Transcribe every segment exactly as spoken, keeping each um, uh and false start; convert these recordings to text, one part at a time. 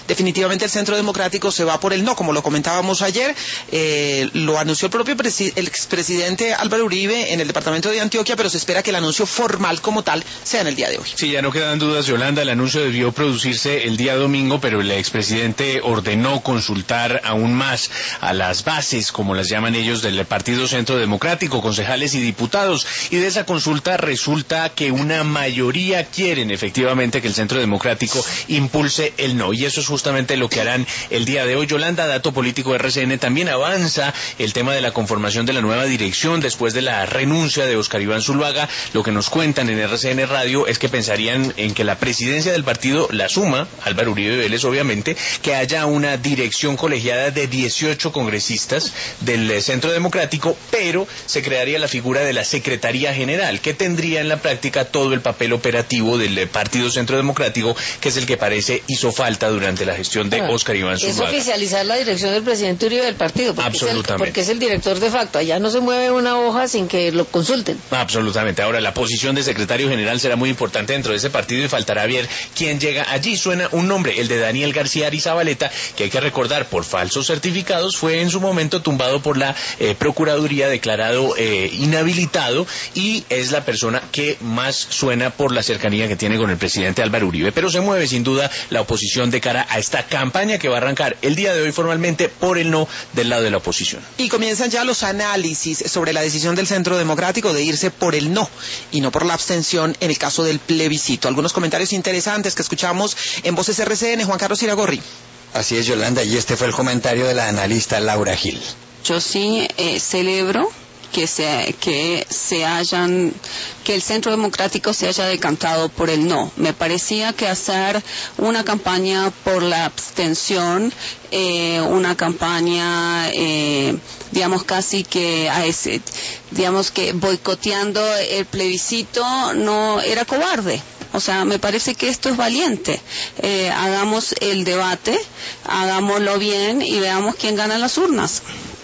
definitivamente el Centro Democrático se va por el no, como lo comentábamos ayer. Eh, lo anunció el propio presi- el expresidente Álvaro Uribe en el departamento de Antioquia, pero se espera que el anuncio formal como tal sea en el día de hoy. Sí, ya no quedan dudas, Yolanda, el anuncio debió producirse el día domingo, pero el expresidente ordenó consultar aún más a las bases, como las llaman ellos, del Partido Centro Democrático, concejales y diputados, y de esa consulta resulta que una mayoría quieren efectivamente que el Centro Democrático impulse el no, y eso es justamente lo que harán el día de hoy. Yolanda, dato político de R C N, también avanza el tema de la conformación de la nueva dirección después de la renuncia de Óscar Iván Zuluaga. Lo que nos cuentan en R C N Radio es que pensarían en que la presidencia del partido la suma Álvaro Uribe Vélez, obviamente, que haya una dirección colegiada de dieciocho congresistas del Centro Democrático, pero se crearía la figura de la Secretaría General, que tendría en la práctica todo el papel operativo del Partido Centro Democrático, que es el que parece hizo falta durante la gestión de Óscar Iván Zuluaga. Es oficializar la dirección del presidente Uribe del partido, porque Absolutamente. Es el, porque es el director de facto. Allá no se mueve una hoja sin que lo consulten. Absolutamente. Ahora, la posición de secretario general será muy importante dentro de ese partido y faltará ver quién llega allí. Suena un nombre, el de Daniel García Arizabaleta, que hay que recordar, por falsos certificados, fue en su momento tumbado por la eh, Procuraduría, declarado eh, inhabilitado, y es la persona que más suena por la cercanía que tiene con el presidente Álvaro Uribe. Pero se mueve sin duda la oposición de cara a esta campaña que va a arrancar el día de hoy formalmente por el no del lado de la oposición. Y comienzan ya los análisis sobre la decisión del Centro Democrático de irse por el no y no por la abstención en el caso del plebiscito. Algunos comentarios interesantes que escuchamos en Voces R C N. Juan Carlos Iragorri. Así es, Yolanda, y este fue el comentario de la analista Laura Gil. Yo sí eh, celebro que se que se hayan que el Centro Democrático se haya decantado por el no. Me parecía que hacer una campaña por la abstención, eh, una campaña eh, digamos casi que a ese, digamos que boicoteando el plebiscito, no era cobarde. O sea, me parece que esto es valiente. Eh, hagamos el debate, hagámoslo bien y veamos quién gana las urnas.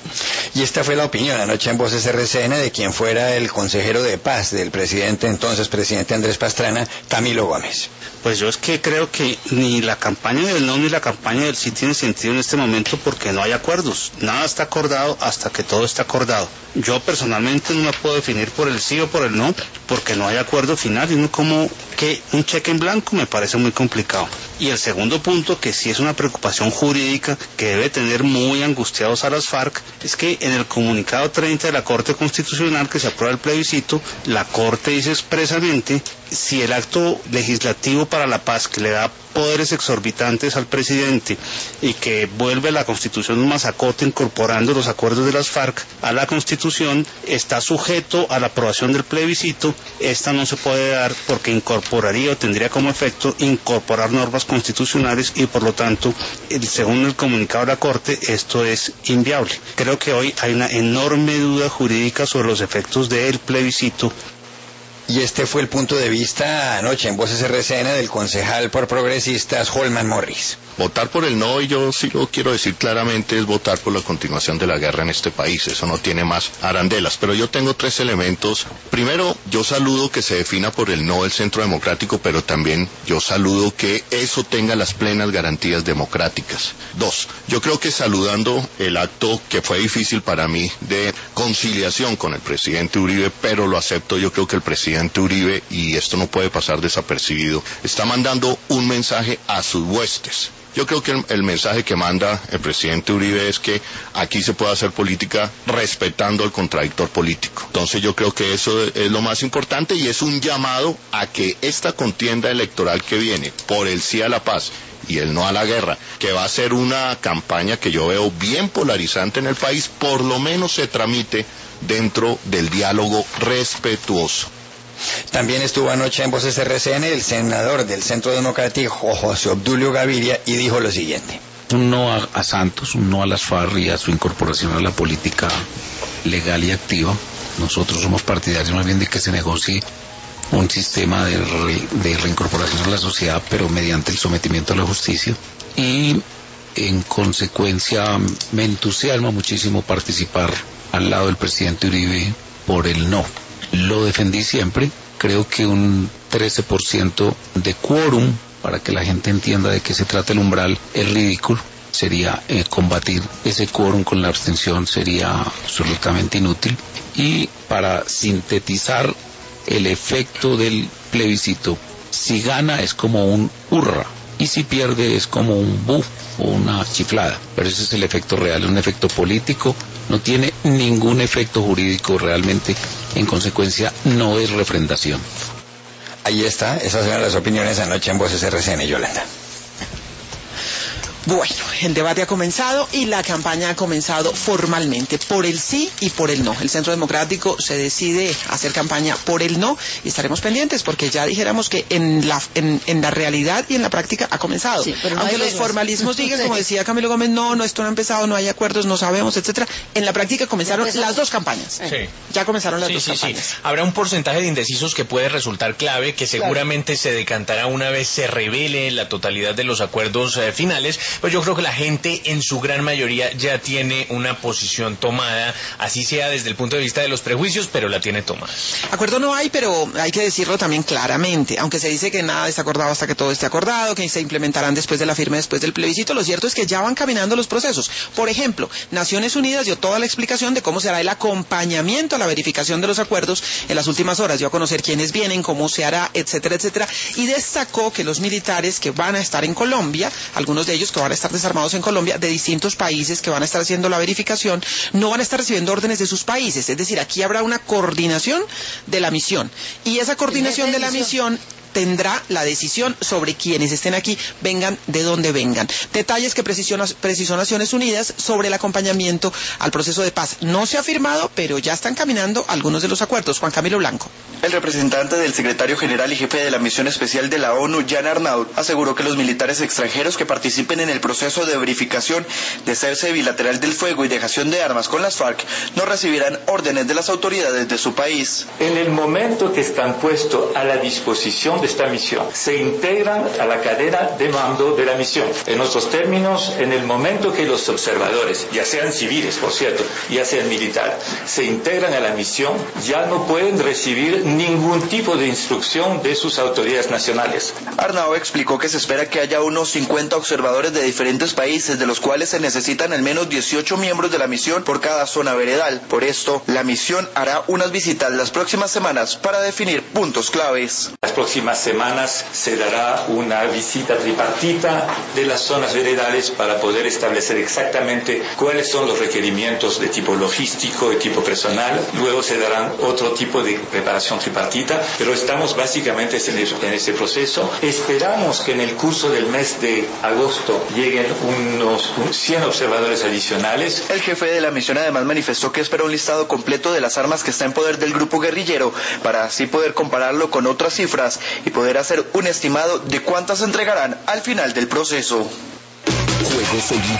Y esta fue la opinión anoche en Voces R C N de quien fuera el consejero de paz del presidente, entonces presidente Andrés Pastrana, Camilo Gómez. Pues yo es que creo que ni la campaña del no ni la campaña del sí tienen sentido en este momento porque no hay acuerdos. Nada está acordado hasta que todo está acordado. Yo personalmente no me puedo definir por el sí o por el no porque no hay acuerdo final y uno como que un cheque en blanco me parece muy complicado. Y el segundo punto, que sí es una preocupación jurídica que debe tener muy angustiados a las FARC, es que en el comunicado treinta de la Corte Constitucional que se aprueba el plebiscito, la Corte dice expresamente si el acto legislativo para la paz que le da poderes exorbitantes al presidente y que vuelve la Constitución un masacote incorporando los acuerdos de las FARC a la Constitución, está sujeto a la aprobación del plebiscito. Esta no se puede dar porque incorporaría o tendría como efecto incorporar normas constitucionales y por lo tanto, según el comunicado de la Corte, esto es inviable. Creo que hoy hay una enorme duda jurídica sobre los efectos del plebiscito. Y este fue el punto de vista anoche en Voces R C N del concejal por progresistas Holman Morris. Votar por el no, y yo sí lo quiero decir claramente, es votar por la continuación de la guerra en este país. Eso no tiene más arandelas. Pero yo tengo tres elementos. Primero, yo saludo que se defina por el no el Centro Democrático, pero también yo saludo que eso tenga las plenas garantías democráticas. Dos, yo creo que saludando el acto que fue difícil para mí de conciliación con el presidente Uribe, pero lo acepto, yo creo que el presidente Uribe, y esto no puede pasar desapercibido, está mandando un mensaje a sus huestes. Yo creo que el, el mensaje que manda el presidente Uribe es que aquí se puede hacer política respetando al contradictor político. Entonces yo creo que eso es lo más importante y es un llamado a que esta contienda electoral que viene por el sí a la paz y el no a la guerra, que va a ser una campaña que yo veo bien polarizante en el país, por lo menos se tramite dentro del diálogo respetuoso. También estuvo anoche en Voces R C N el senador del Centro Democrático, José Obdulio Gaviria, y dijo lo siguiente. Un no a, a Santos, un no a las FARC y a su incorporación a la política legal y activa. Nosotros somos partidarios más bien de que se negocie un sistema de, re, de reincorporación a la sociedad, pero mediante el sometimiento a la justicia. Y en consecuencia me entusiasma muchísimo participar al lado del presidente Uribe por el no. Lo defendí siempre, creo que un trece por ciento de quórum para que la gente entienda de qué se trata el umbral, es ridículo. Sería eh, combatir ese quórum con la abstención sería absolutamente inútil. Y para sintetizar el efecto del plebiscito, si gana es como un hurra y si pierde es como un bu o una chiflada, pero ese es el efecto real, es un efecto político, no tiene ningún efecto jurídico realmente, en consecuencia no es refrendación. Ahí está, esas eran las opiniones anoche en Voces R C N, Yolanda. Bueno, el debate ha comenzado y la campaña ha comenzado formalmente por el sí y por el no. El Centro Democrático se decide hacer campaña por el no y estaremos pendientes porque ya dijéramos que en la en, en la realidad y en la práctica ha comenzado. Sí, no aunque los formalismos digan, como decía Camilo Gómez, no, no, esto no ha empezado, no hay acuerdos, no sabemos, etcétera. En la práctica comenzaron las dos campañas. Sí. Ya comenzaron las sí, dos sí, campañas. Sí. Habrá un porcentaje de indecisos que puede resultar clave, que seguramente claro. se decantará una vez se revele la totalidad de los acuerdos eh, finales. Pues yo creo que la gente en su gran mayoría ya tiene una posición tomada, así sea desde el punto de vista de los prejuicios, pero la tiene tomada. Acuerdo no hay, pero hay que decirlo también claramente. Aunque se dice que nada está acordado hasta que todo esté acordado, que se implementarán después de la firma, después del plebiscito, lo cierto es que ya van caminando los procesos. Por ejemplo, Naciones Unidas dio toda la explicación de cómo será el acompañamiento a la verificación de los acuerdos en las últimas horas. Dio a conocer quiénes vienen, cómo se hará, etcétera, etcétera. Y destacó que los militares que van a estar en Colombia, algunos de ellos que van a estar desarmados en Colombia, de distintos países que van a estar haciendo la verificación, no van a estar recibiendo órdenes de sus países. Es decir, aquí habrá una coordinación de la misión. Y esa coordinación de la misión tendrá la decisión sobre quienes estén aquí, vengan de donde vengan. Detalles que precisó, precisó Naciones Unidas sobre el acompañamiento al proceso de paz. No se ha firmado, pero ya están caminando algunos de los acuerdos. Juan Camilo Blanco. El representante del secretario general y jefe de la misión especial de la ONU, Jan Arnaud, aseguró que los militares extranjeros que participen en el proceso de verificación de cese bilateral del fuego y dejación de armas con las FARC no recibirán órdenes de las autoridades de su país. En el momento que están puestos a la disposición de esta misión, se integran a la cadena de mando de la misión. En otros términos, en el momento que los observadores, ya sean civiles, por cierto, ya sean militares, se integran a la misión, ya no pueden recibir ningún tipo de instrucción de sus autoridades nacionales. Arnaud explicó que se espera que haya unos cincuenta observadores de diferentes países, de los cuales se necesitan al menos dieciocho miembros de la misión por cada zona veredal. Por esto, la misión hará unas visitas las próximas semanas para definir puntos claves. Las próximas semanas se dará una visita tripartita de las zonas veredales para poder establecer exactamente cuáles son los requerimientos de tipo logístico, de tipo personal. Luego se darán otro tipo de preparación tripartita, pero estamos básicamente en ese proceso. Esperamos que en el curso del mes de agosto lleguen unos cien observadores adicionales. El jefe de la misión además manifestó que espera un listado completo de las armas que está en poder del grupo guerrillero para así poder compararlo con otras cifras y poder hacer un estimado de cuántas se entregarán al final del proceso.